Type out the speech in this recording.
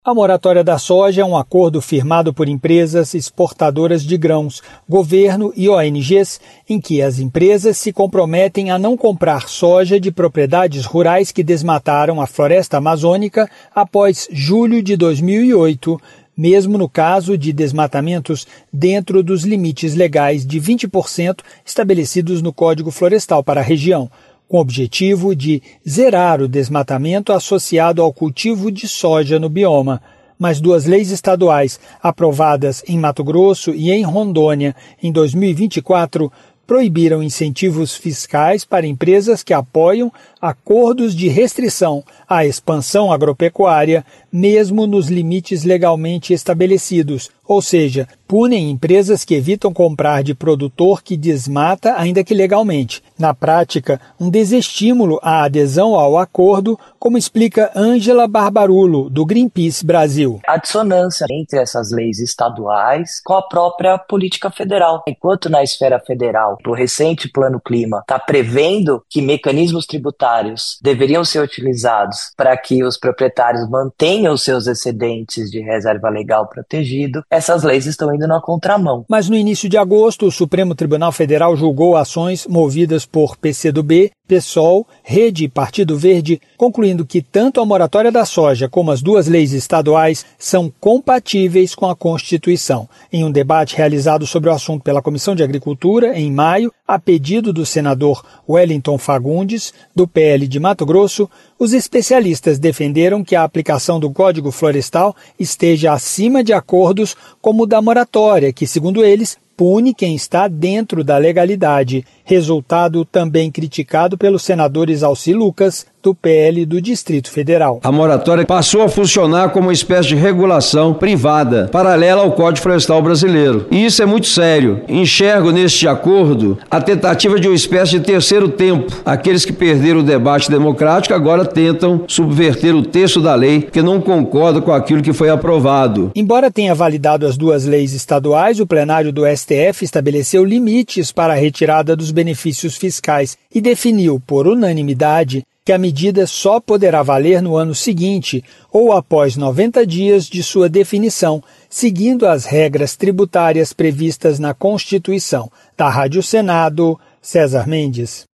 A moratória da soja é um acordo firmado por empresas exportadoras de grãos, governo e ONGs, em que as empresas se comprometem a não comprar soja de propriedades rurais que desmataram a floresta amazônica após julho de 2008, mesmo no caso de desmatamentos dentro dos limites legais de 20% estabelecidos no Código Florestal para a região, com o objetivo de zerar o desmatamento associado ao cultivo de soja no bioma. Mas duas leis estaduais, aprovadas em Mato Grosso e em Rondônia em 2024, proibiram incentivos fiscais para empresas que apoiam acordos de restrição à expansão agropecuária, mesmo nos limites legalmente estabelecidos, ou seja, punem empresas que evitam comprar de produtor que desmata, ainda que legalmente. Na prática, um desestímulo à adesão ao acordo, como explica Ângela Barbarulo, do Greenpeace Brasil. A dissonância entre essas leis estaduais com a própria política federal. Enquanto na esfera federal, o recente Plano Clima está prevendo que mecanismos tributários deveriam ser utilizados para que os proprietários mantenham os seus excedentes de reserva legal protegido, essas leis estão indo na contramão. Mas no início de agosto, o Supremo Tribunal Federal julgou ações movidas por PCdoB, PSOL, Rede e Partido Verde, concluindo que tanto a moratória da soja como as duas leis estaduais são compatíveis com a Constituição. Em um debate realizado sobre o assunto pela Comissão de Agricultura, em maio, a pedido do senador Wellington Fagundes, do PL de Mato Grosso, os especialistas defenderam que a aplicação do Código Florestal esteja acima de acordos como o da moratória, que, segundo eles, pune quem está dentro da legalidade, resultado também criticado pelos senadores Alci Lucas, do PL do Distrito Federal. A moratória passou a funcionar como uma espécie de regulação privada, paralela ao Código Florestal brasileiro. E isso é muito sério. Enxergo neste acordo a tentativa de uma espécie de terceiro tempo. Aqueles que perderam o debate democrático agora tentam subverter o texto da lei, porque não concordam com aquilo que foi aprovado. Embora tenha validado as duas leis estaduais, o plenário do STF estabeleceu limites para a retirada dos benefícios fiscais e definiu, por unanimidade, que a medida só poderá valer no ano seguinte ou após 90 dias de sua definição, seguindo as regras tributárias previstas na Constituição. Da Rádio Senado, César Mendes.